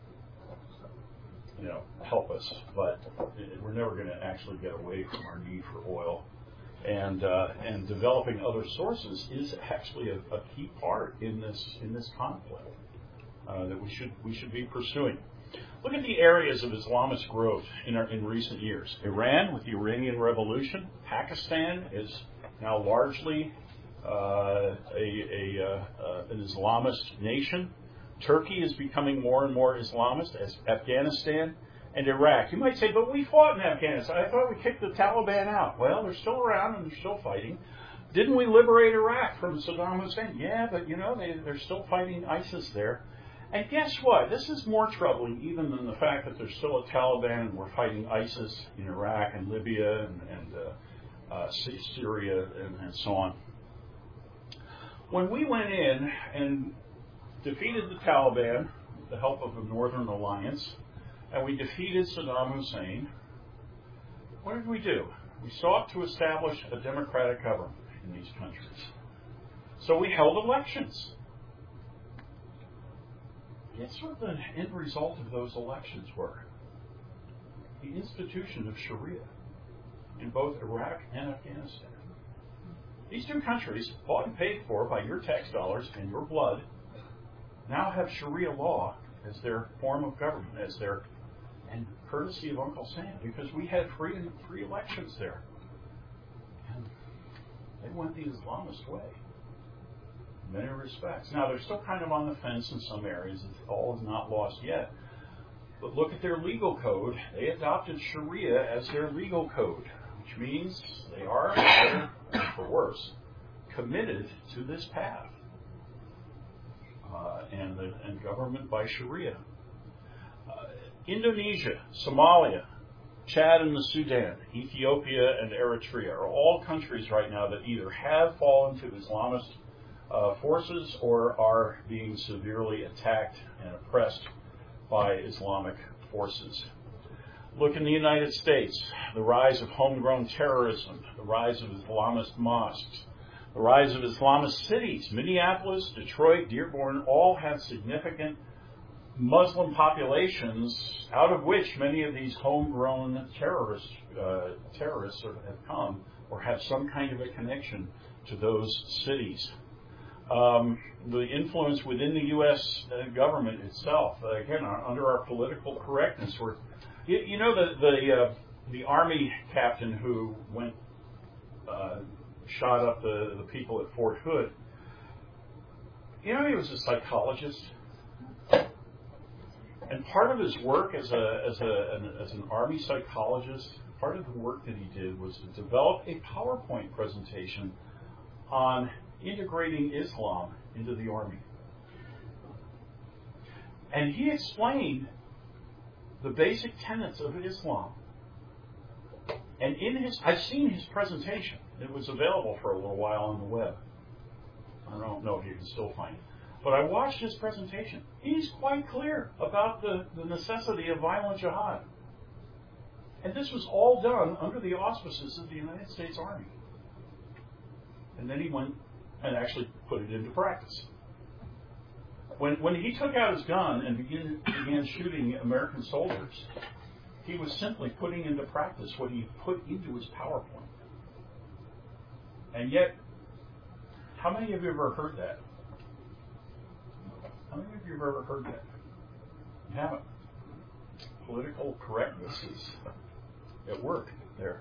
you know help us, but it, we're never going to actually get away from our need for oil. And uh, and developing other sources is actually a, a key part in this in this conflict uh, that we should we should be pursuing. Look at the areas of Islamist growth in our, in recent years. Iran with the Iranian Revolution. Pakistan is now largely uh, a, a uh, uh, an Islamist nation. Turkey is becoming more and more Islamist, as Afghanistan and Iraq. You might say, but we fought in Afghanistan. I thought we kicked the Taliban out. Well, they're still around and they're still fighting. Didn't we liberate Iraq from Saddam Hussein? Yeah, but, you know, they, they're still fighting ISIS there. And guess what? This is more troubling even than the fact that there's still a Taliban and we're fighting ISIS in Iraq and Libya and, and uh, uh, Syria and, and so on. When we went in and defeated the Taliban with the help of the Northern Alliance, and we defeated Saddam Hussein, what did we do? We sought to establish a democratic government in these countries. So we held elections. Guess what the end result of those elections were? The institution of Sharia in both Iraq and Afghanistan. These two countries, bought and paid for by your tax dollars and your blood, now have Sharia law as their form of government, as their, and courtesy of Uncle Sam, because we had free free elections there. And they went the Islamist way in many respects. Now, they're still kind of on the fence in some areas. It's, all is not lost yet. But look at their legal code. They adopted Sharia as their legal code, which means they are, for better and for worse, committed to this path. Uh, and, the, and government by Sharia. Uh, Indonesia, Somalia, Chad and the Sudan, Ethiopia and Eritrea are all countries right now that either have fallen to Islamist uh, forces or are being severely attacked and oppressed by Islamic forces. Look in the United States, the rise of homegrown terrorism, the rise of Islamist mosques, the rise of Islamist cities. Minneapolis, Detroit, Dearborn all have significant Muslim populations, out of which many of these homegrown terrorists, uh, terrorists have come or have some kind of a connection to those cities. Um, the influence within the U S uh, government itself, uh, again, uh, under our political correctness, we're, you, you know, the the, uh, the Army captain who went uh, shot up the, the people at Fort Hood. You know, he was a psychologist, and part of his work as a as a an, as an Army psychologist, part of the work that he did was to develop a PowerPoint presentation on integrating Islam into the Army. And he explained the basic tenets of Islam. And in his, I've seen his presentation. It was available for a little while on the web. I don't know if you can still find it. But I watched his presentation. He's quite clear about the, the necessity of violent jihad. And this was all done under the auspices of the United States Army. And then he went and actually put it into practice. When when he took out his gun and began, began shooting American soldiers, he was simply putting into practice what he put into his PowerPoint. And yet, how many of you have ever heard that? How many of you have ever heard that? You haven't. Political correctness is at work there.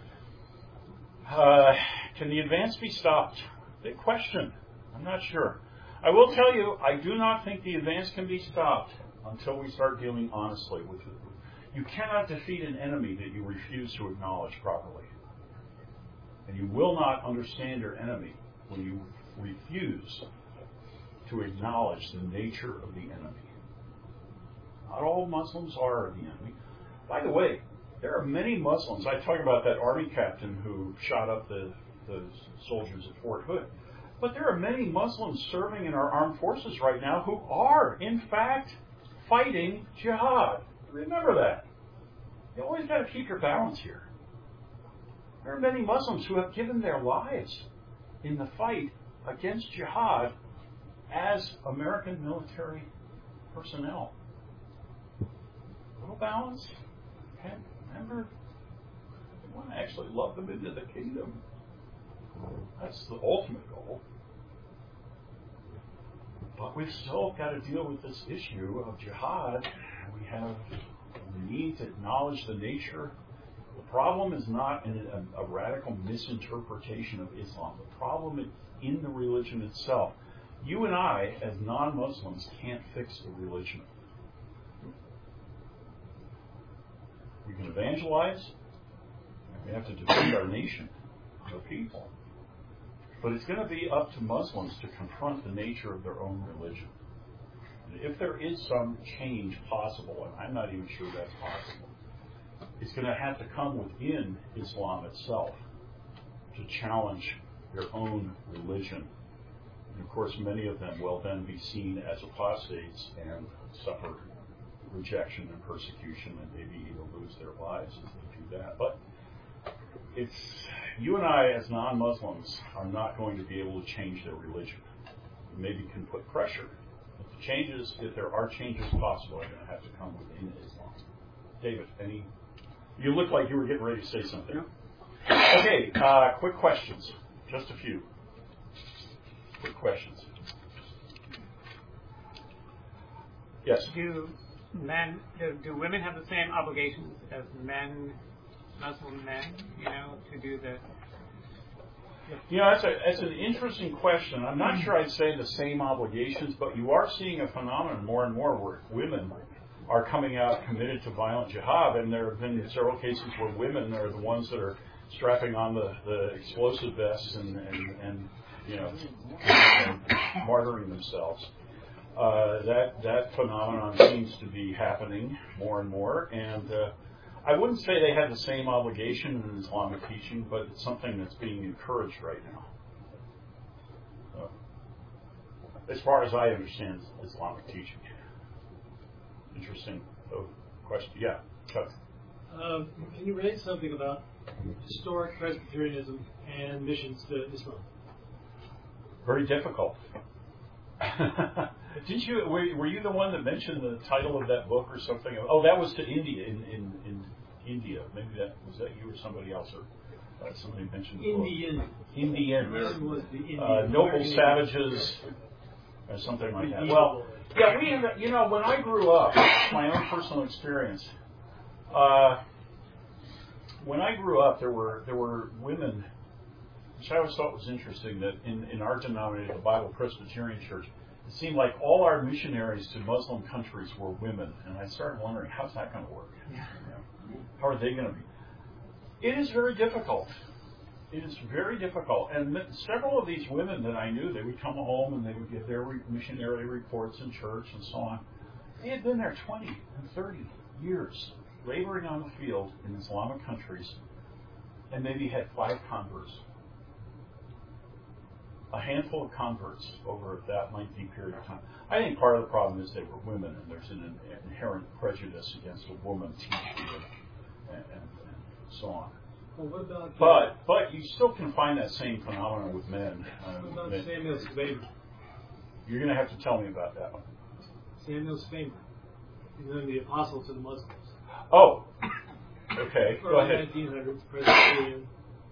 Uh, can the advance be stopped? Big question. I'm not sure. I will tell you, I do not think the advance can be stopped until we start dealing honestly with it. You cannot defeat an enemy that you refuse to acknowledge properly. And you will not understand your enemy when you refuse to acknowledge the nature of the enemy. Not all Muslims are the enemy. By the way, there are many Muslims. I talk about that army captain who shot up the, the soldiers at Fort Hood. But there are many Muslims serving in our armed forces right now who are, in fact, fighting jihad. Remember that. You always got to keep your balance here. There are many Muslims who have given their lives in the fight against jihad as American military personnel. A little balance. Okay. Remember, we want to actually love them into the kingdom. That's the ultimate goal. But we've still got to deal with this issue of jihad. We have we need to acknowledge the nature. The problem is not in a, a radical misinterpretation of Islam. The problem is in the religion itself. You and I, as non-Muslims, can't fix the religion. We can evangelize. We have to defend our nation, our people. But it's going to be up to Muslims to confront the nature of their own religion. And if there is some change possible, and I'm not even sure that's possible, it's going to have to come within Islam itself to challenge their own religion. And of course, many of them will then be seen as apostates and suffer rejection and persecution and maybe even lose their lives as they do that. But it's you and I, as non-Muslims, are not going to be able to change their religion. We maybe can put pressure. If the changes, if there are changes possible, are going to have to come within Islam. David, any? You look like you were getting ready to say something. Okay, uh, quick questions. Just a few. Quick questions. Yes. Do men, do, do women have the same obligations as men? Muslim men, you know, to do the... You know, that's, a, that's an interesting question. I'm not sure I'd say the same obligations, but you are seeing a phenomenon more and more where women are coming out committed to violent jihad, and there have been several cases where women are the ones that are strapping on the, the explosive vests and, and, and you know, and martyring themselves. Uh, that, that phenomenon seems to be happening more and more, and uh, I wouldn't say they have the same obligation in Islamic teaching, but it's something that's being encouraged right now. So, as far as I understand Islamic teaching. Interesting oh, question. Yeah, Chuck. Um, can you raise something about historic Presbyterianism and missions to Islam? Very difficult. Didn't you? Were, were you the one that mentioned the title of that book or something? Oh, that was to India. In, in, in India, maybe that was that you or somebody else. Or Uh, somebody mentioned the book. Indian. Indian. This was the Indian. Uh, noble savages, or something like that. Well, yeah, we ended, you know, when I grew up, my own personal experience, uh, when I grew up, there were there were women, which I always thought was interesting, that in, in our denomination, the Bible Presbyterian Church, it seemed like all our missionaries to Muslim countries were women, and I started wondering, how's that going to work? Yeah. You know, how are they going to be? It is very difficult. It is very difficult. And several of these women that I knew, they would come home and they would give their missionary reports in church and so on. They had been there twenty and thirty years, laboring on the field in Islamic countries, and maybe had five converts. A handful of converts over that lengthy period of time. I think part of the problem is they were women, and there's an inherent prejudice against a woman teaching and, and, and so on. Well, what about, But but you still can find that same phenomenon with men. Um, what about men. Samuel Spader? You're going to have to tell me about that one. Samuel Spader. He's one of the apostles to the Muslims. Oh, okay. Go Early ahead. nineteen hundreds, Presbyterian.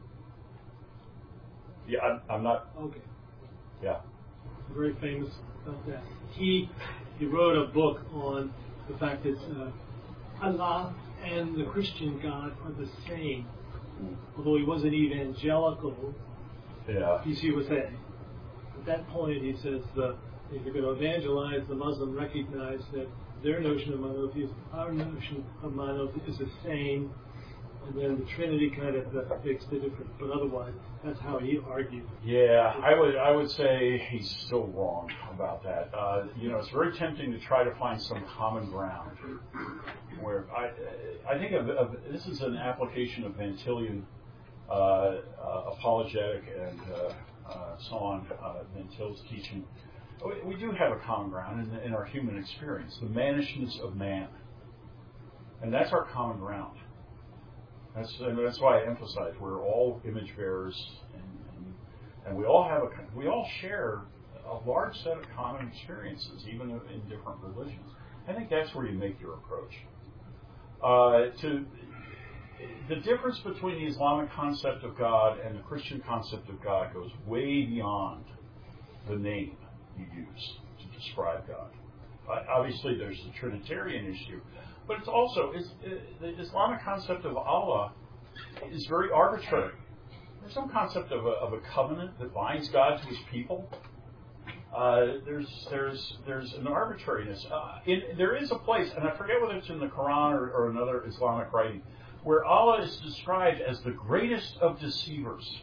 Yeah, I'm, I'm not. Okay. Yeah. Very famous about that. He he wrote a book on the fact that uh, Allah and the Christian God are the same. Although he wasn't evangelical, Yeah. you see what I'm saying. At that point, he says, uh, if you're going to evangelize the Muslim, recognize that their notion of monotheism, our notion of monotheism is the same, and then the Trinity kind of uh, makes the difference. But otherwise, that's how he argued. Yeah, I would I would say he's still wrong about that. Uh, you know, it's very tempting to try to find some common ground. Where I I think of, of this is an application of Van Tillian uh, uh, apologetic and uh, uh, so on. Uh, Van Til's teaching. We, we do have a common ground in, in our human experience, the manishness of man, and that's our common ground. That's and that's why I emphasize we're all image bearers, and, and, and we all have a we all share a large set of common experiences, even in different religions. I think that's where you make your approach. Uh, to the difference between the Islamic concept of God and the Christian concept of God goes way beyond the name you use to describe God. Uh, obviously, there's the Trinitarian issue. But it's also, it's, it, the Islamic concept of Allah is very arbitrary. There's some concept of a, of a covenant that binds God to his people. Uh, there's there's there's an arbitrariness. Uh, in, there is a place, and I forget whether it's in the Quran or, or another Islamic writing, where Allah is described as the greatest of deceivers.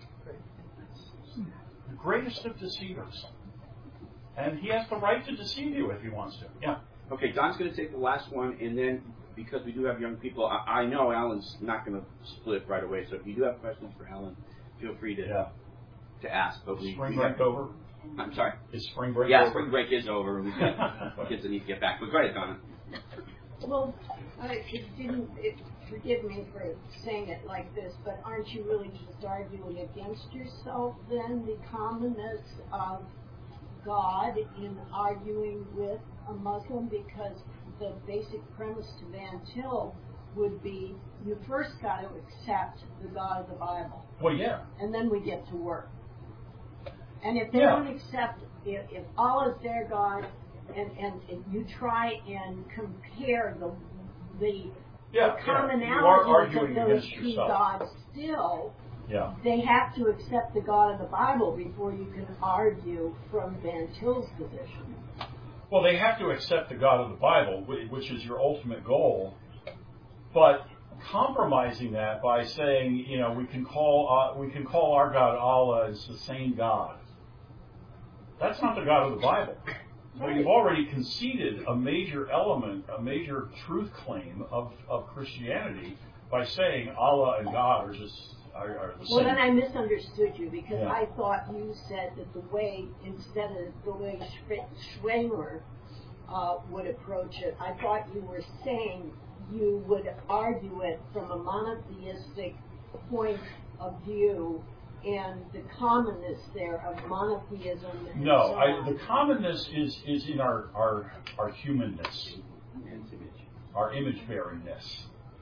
The greatest of deceivers. And he has the right to deceive you if he wants to. Yeah. Okay, Don's going to take the last one, and then because we do have young people, I, I know Alan's not going to split right away. So if you do have questions for Alan, feel free to Yeah. to ask. But we, Spring we break have, over? I'm sorry. Is spring break Yeah, over? spring break is over. We've got kids that need to get back. But go ahead, Donna. Well, I, it didn't, it, forgive me for saying it like this, but aren't you really just arguing against yourself then, the commonness of God in arguing with a Muslim? Because the basic premise to Van Til would be you first got to accept the God of the Bible, Well, yeah. and then we get to work. And if they Yeah. don't accept, if, if Allah is their God, and, and, and you try and compare the the, Yeah, the yeah. You are commonalities arguing of those against two yourself. gods still, Yeah. they have to accept the God of the Bible before you can argue from Van Til's position. Well, they have to accept the God of the Bible, whi- which is your ultimate goal. But compromising that by saying, you know, we can call uh, we can call our God Allah as the same God. That's not the God of the Bible. So you've already conceded a major element, a major truth claim of, of Christianity by saying Allah and God are just are, are the Well, same. then I misunderstood you because Yeah. I thought you said that the way, instead of the way Sch- Schwengler uh, would approach it, I thought you were saying you would argue it from a monotheistic point of view and the commonness there of monotheism. And No, so I, on. the commonness is, is in our, our, our humanness, Man's image. our image bearingness.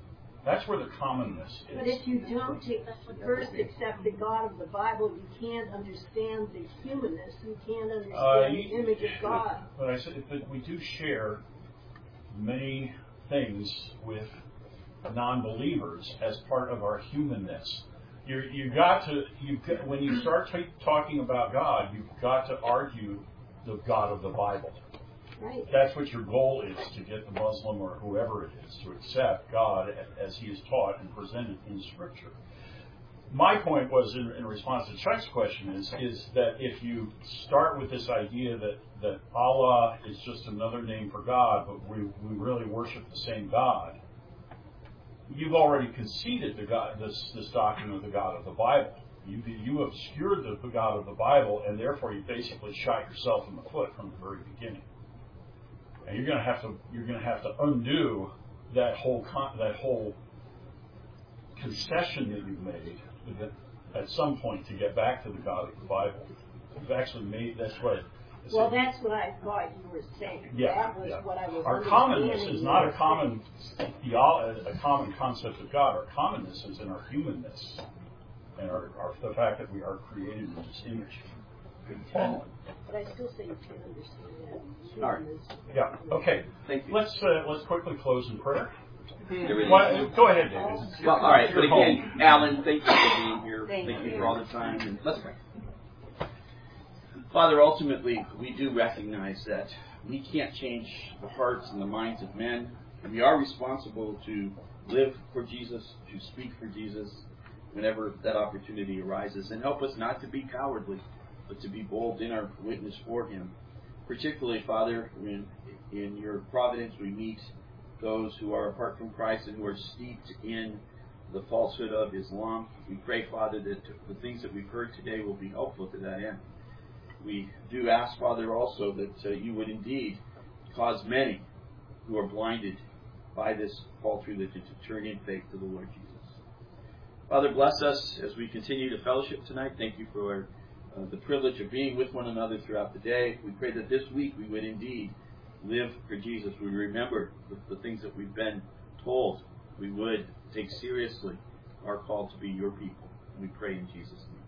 That's where the commonness is. But if you don't take, first accept the God of the Bible, you can't understand the humanness. You can't understand Uh, the you- image of God. But I said that we do share many things with non-believers as part of our humanness. You you got to you when you start t- talking about God, you've got to argue the God of the Bible. Right. That's what your goal is, to get the Muslim or whoever it is to accept God as He is taught and presented in Scripture. My point was, in, in response to Chuck's question, is is that if you start with this idea that, that Allah is just another name for God, but we, we really worship the same God, you've already conceded the God, this, this doctrine of the God of the Bible. You, you obscured the, the God of the Bible, and therefore you basically shot yourself in the foot from the very beginning. And you're going to have to you're going to have to undo that whole con- that whole concession that you've made at some point to get back to the God of the Bible. You've actually made that's what. Well, that's what I thought you were saying. Yeah, that was yeah. what I was Our commonness understanding is you not were a common theolo- a common concept of God. Our commonness is in our humanness and our, our the fact that we are created in His image. Fallen. But I still say you can't understand that. All right. Humanness. Yeah. Okay. Thank you. Let's uh, let's quickly close in prayer. Everything. Why, go ahead, David. Well, all right, It's but your again, home. Alan, thank you for being here. Thank Thank you you. for all the time. And let's pray. Father, ultimately, we do recognize that we can't change the hearts and the minds of men. And we are responsible to live for Jesus, to speak for Jesus whenever that opportunity arises. And help us not to be cowardly, but to be bold in our witness for Him. Particularly, Father, when in your providence we meet those who are apart from Christ and who are steeped in the falsehood of Islam. We pray, Father, that the things that we've heard today will be helpful to that end. We do ask, Father, also that uh, you would indeed cause many who are blinded by this false religion to turn in faith to the Lord Jesus. Father, bless us as we continue to fellowship tonight. Thank you for uh, the privilege of being with one another throughout the day. We pray that this week we would indeed live for Jesus. We remember the, the things that we've been told. We would take seriously our call to be your people. We pray in Jesus' name.